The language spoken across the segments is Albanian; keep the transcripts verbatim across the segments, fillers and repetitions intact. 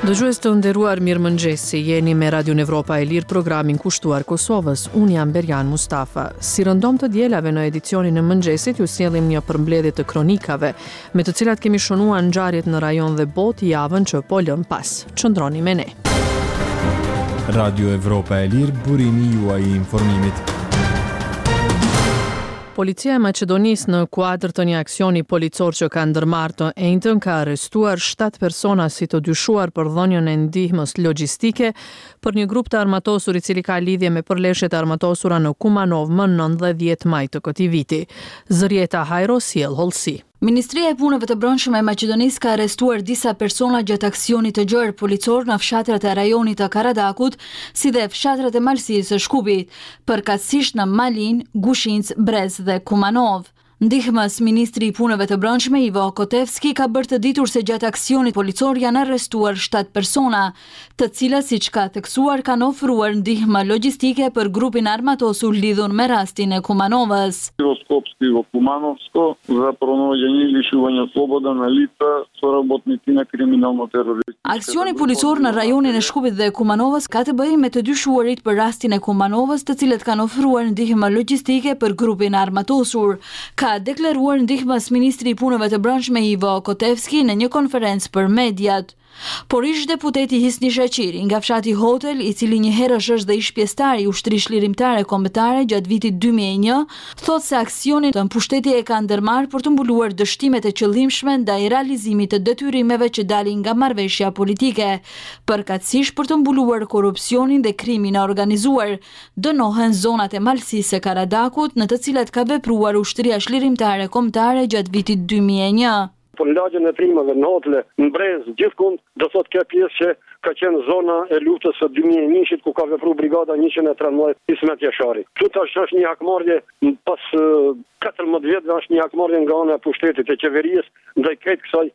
Dëgjues të nderuar, mirëmëngjesi, jeni me Radion Evropa e Lirë, programin kushtuar Kosovës. Unë jam Berjan Mustafa. Si rëndom të dielave në edicionin e mëngjesit, ju sjellim një përmbledhje të kronikave, me të cilat kemi shënuar ngjarjet në rajon dhe botë javën që po lëm pas. Qëndroni me ne. Radio Evropa e Lirë, burimi juaj i informimit. Policia e Maqedonisë në kuadër të një aksioni policor që ka ndërmarrë të njëjtën ka arrestuar shtatë persona si të dyshuar për dhënien e ndihmës logjistike për një grup të armatosur i cili ka lidhje me përleshjet e armatosura në Kumanov më nëntë dhe dhjetë maj të këtij viti. Zërieta Hajro sjell hollësi. Ministria e Punëve të Brendshme e Maqedonisë ka arrestuar disa persona gjatë aksionit të gjerë policor në fshatrat e rajonit të Karadakut, si dhe fshatrat e malësisë së Shkupit, përkatësisht në Malin, Gushinc, Brez dhe Kumanov. Ndihmës ministri i Punëve të Brendshme Ivo Kotevski ka bërë të ditur se gjatë aksionit policor janë arrestuar shtatë persona, të cilat siç ka theksuar kanë ofruar ndihmë logjistike për grupin armatosur lidhur me rastin e Kumanovës. Skopski во Кумановско за pronovanje лишувanja slobode na lica sоработници kriminalno-terroristë. Aksioni policor në rajonin e Shkupit dhe Kumanovës ka të bëjë me të dyshuarit për rastin e Kumanovës, të cilët kanë ofruar ndihmë logjistike për grupin armatosur. Ka deklaruar ndihmës ministri i Punëve të Brendshme Ivo Kotevski në një konferencë për mediat. Por ish deputeti Hisni Shaqiri nga fshati Hotel, i cili një herësh është dhe ish pjesëtar i ushtrisë lirimtare kombëtare gjatë vitit dy mijë e një, thotë se aksionin të mbushtetje e ka ndërmarrë për të mbuluar dështimet e qëllimshme ndaj realizimit të detyrimeve që dalin nga marrëveshja politike, përkatësisht për të mbuluar korrupsionin dhe krimin e organizuar. Dënohen zonat e malësisë së Karadakut, në të cilat ka vepruar ushtria lirimtare kombëtare gjatë vitit dy mijë e një. Për lagjen e trimave në Hotle, në Brez, gjithkund, do thot kjo pjesë që ka qenë zona e luftës së dy mijë e njëit, ku ka vepruar brigada njëqind e trembëdhjetë Ismet Jashari. Këtu tash është një hakmarrje pas katërmbëdhjetë vjetëve, është një hakmarrje nga ana e pushtetit e qeverisë ndaj këtë kësaj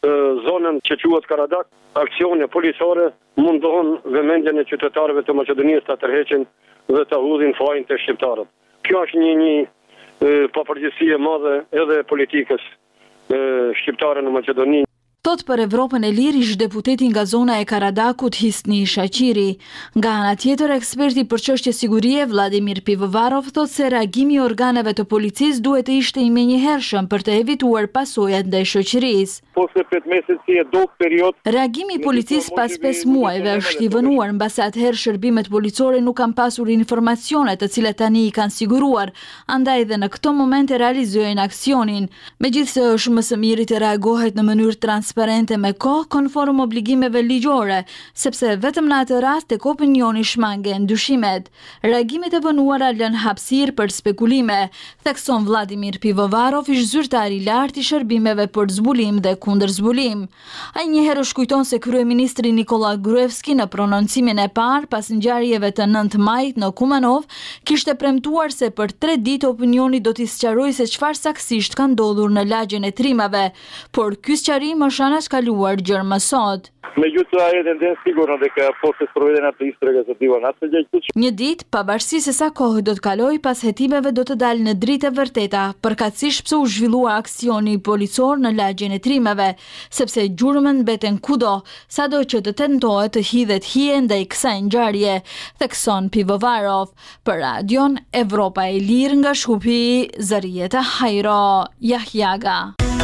zonën që quhet Karadak. Aksione policore mundohen vëmendjen e qytetarëve të Maqedonisë ta tërheqin dhe ta hudhin fajin të shqiptarët. Kjo është një një papërgjegjësi e madhe edhe e politikës shqiptare në Maqedoni. Tot për Evropën e Lirë ish deputeti nga zona e Karadakut Hisni Shaqiri. Nga ana tjetër, eksperti për çështje sigurie Vladimir Pivovarov thotë se reagimi i organeve të policisë duhet të ishte i menjëhershëm për të evituar pasojat ndaj shoqërisë. Reagimi i policisë pas pesë muajve është i vënuar, mbasi atëherë shërbimet policore nuk kanë pasur informacione të cilat tani i kanë siguruar, andaj dhe në këto momente realizojnë aksionin. Megjithse është më së miri të reagohet në mënyrë transparente me kohë konform obligimeve ligjore, sepse vetëm në atë rast tek opinioni shmangen dyshimet. Reagimet e vënuara lën hapësirë për spekulime, thekson Vladimir Pivovarov, ish zyrtar i lartë i shërbimeve për zbulim dhe kundër zbulim. Ai njëherë shkujton se kryeministri Nikola Gruevski në prononcimin e parë pas ngjarjeve të nëntë majit në Kumanov kishte premtuar se për tre ditë opinioni do t'i sqarojë se çfarë saktësisht ka ndodhur në lagjen e trimave, por ky sqarim është anashkaluar gjërë më sot. Një ditë, pavarësisht se sa kohë do të kalojë, pas hetimeve do të dalë në dritë e vërteta, përkatësisht pse u zhvillua aksioni policor në lagjen e trimave, sepse gjurmën mbeten kudo, sado që të tentohet të hidhet hije ndaj kësaj ngjarje, thekson Pivovarov. Për Radion Evropa e Lirë nga Shkupi, Zërieta Hajro, Jahjaga.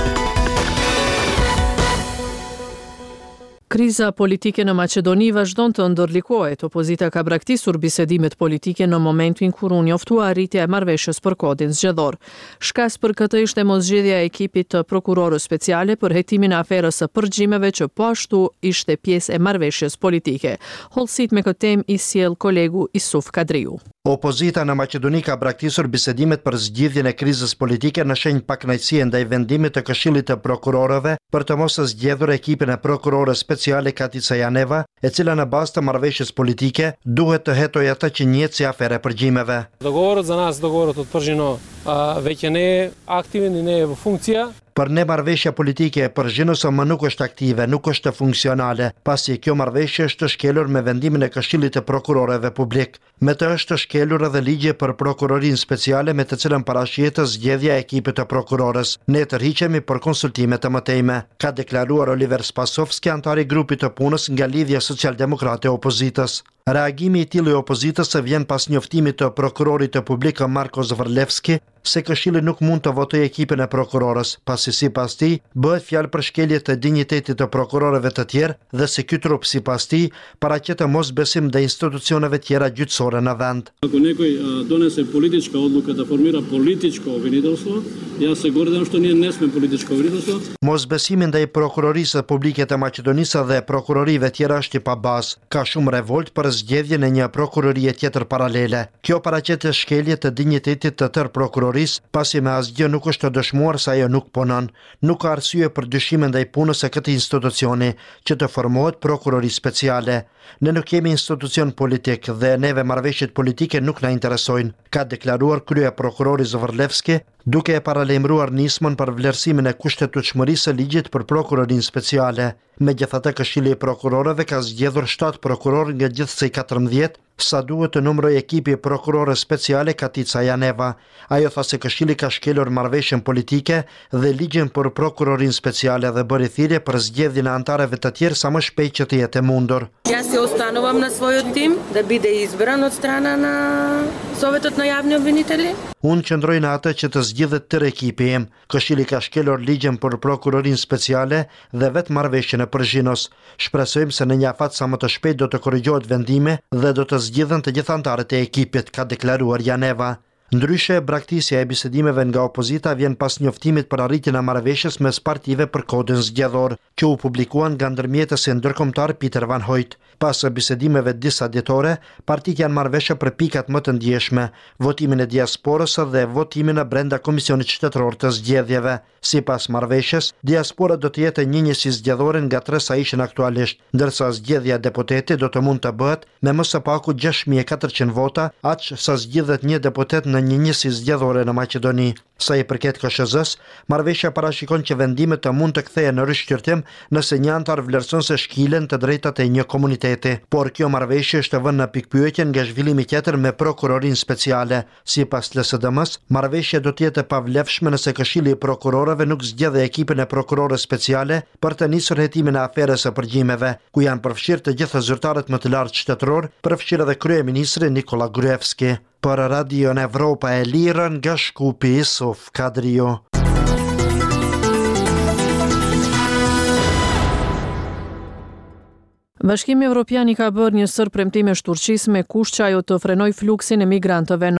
Kriza politike në Maqedoni vazhdon të ndërlikohet. Opozita ka braktisur bisedimet politike në momentin kur u njoftua arritja e marrëveshjes për kodin zgjedhor. Shkas për këtë ishte moszgjedhja e ekipit të prokurorës speciale për hetimin e aferës së përgjimeve që po ashtu ishte pjesë e marrëveshjes politike. Hollësit me këtë temë i sjell kolegu Isuf Kadriu. Opozita në Maqedoni ka braktisur bisedimet për zgjidhjen e krizës politike në shenjë pakënaqësie ndaj vendimit të Këshillit të Prokurorëve për të mos zgjedhur ekipin e prokurorës speciale Katica Janeva, e cila në bazë të marrëveshjes politike duhet të hetojë atë që njihet si aferë përgjimeve. Dogovorët za nas dogovorët od pržino već je ne aktivni, ne funkcija. Për ne marrëveshja politike e përgjithshme më nuk është aktive, nuk është funksionale, pasi kjo marrëveshje është shkelur me vendimin e Këshillit të Prokurorëve Publik. Me të është shkelur edhe ligji për prokurorinë speciale me të cilën parashihet zgjedhja e ekipit të prokurorës. Ne tërhiqemi për konsultime të mëtejme, ka deklaruar Oliver Spasovski, antari i grupit të punës nga Lidhja Socialdemokrate e Opozitës. Reagimi i tillë i opozitës vjen pas njoftimit të prokurorit të publik Marko Zvrlevski se Këshilli nuk mund të votojë ekipin e prokurorës, pasi sipas tij bëhet fjalë për shkelje të dinjitetit të prokurorëve të tjerë dhe se ky trup sipas tij paraqet mosbesim ndaj institucioneve tjera gjyqësore në vend. Ako nekoj donese politička odluka da formira političko obviniteljstvo, ja se gordam što nije ne sme političko obviniteljstvo. Mosbesimi ndaj prokurorisë publike të Maqedonisë dhe prokurorive tjera është i pabazë. Ka shumë revolt për zgjedhjen e një prokurorie tjetër paralele. Kjo paraqet shkelje të dinjitetit të tërë prokurorisë, pasi me asgjë nuk është të dëshmuar se ajo nuk punon. Nuk ka arsye për dyshime ndaj punës së këtij institucioni që të formohet prokurori speciale. Ne nuk kemi institucion politik dhe neve marrëveshjet politike nuk na interesojnë, ka deklaruar krye prokurori Zvrlevski, duke e paralajmëruar nismën për vlerësimin e kushtetueshmërisë së ligjit për prokurorinë speciale. Megjithatë, Këshilli i Prokurorëve ka zgjedhur shtatë prokurorë nga gjithsej katërmbëdhjetë, sa duhet të numëroj ekipi prokurore speciale Katica Janeva. Ajo tha se Këshilli ka shkelur marrëveshjen politike dhe ligjin për prokurorinë speciale dhe bëri thirrje për zgjedhjen e antarëve të tjerë sa më shpejt që të jetë mundur. Ja se ostanuvam na svojoj tim da bide izbran od strana na Sovetot na javni obvinitelji. Unë qëndroj në atë që të zgjidhet tërë ekipi im. Këshilli ka shkelur ligjin për prokurorinë speciale dhe vetë marrëveshjen e përgjithshës. Shpresojmë se në një afat sa më të shpejt do të korrigjohet vendimi dhe do të zgjidhen të gjithë antarët e ekipit, ka deklaruar Janeva. Ndryshe, braktisja e bisedimeve nga opozita vjen pas njoftimit për arritjen e marrëveshjes mes partive për kodin zgjedhor, që u publikuan nga ndërmjetësi ndërkombëtar Pieter van Hooijt. Pas bisedimeve disa ditore, partitë janë marrë veshe për pikat më të ndjeshme, votimin e diasporës dhe votimin e brenda Komisionit Qytetëror të Zgjedhjeve. Sipas marrëveshjes, diaspora do të jetë njëjësi zgjedhore nga tre sa ishin aktualisht, ndërsa zgjedhja e deputetit do të mund të bëhet me më së paku gjashtë mijë e katërqind vota, aq sa zgjidhet një deputet në një njësi zgjedhore në Maqedoni. Sa i përket K S Z-s, marrëveshja parashikon që vendimet të mund të kthehen në rishqyrtim nëse një antar vlerëson se shkilen të drejtat e një komuniteti, por kjo marrëveshje është vënë në pikpyetje nga zhvillimi tjetër me prokurorinë speciale. Sipas L S D M-s, marrëveshja do të jetë e pavlefshme nëse Këshilli i Prokurorëve nuk zgjedhë ekipin e prokurorës speciale për të nisur hetimin e aferës së përgjimeve, ku janë përfshirë të gjithë zyrtarët më të lartë shtetëror, përfshirë edhe kryeministri Nikola Gruevski. Për Radio në Evropa e Lirën nga Shkupi Isuf Kadrio. Bashkimi Evropian i ka bërë një sër premtimesh Turqisë me kusht që ajo të frenoj fluksin e migrantëve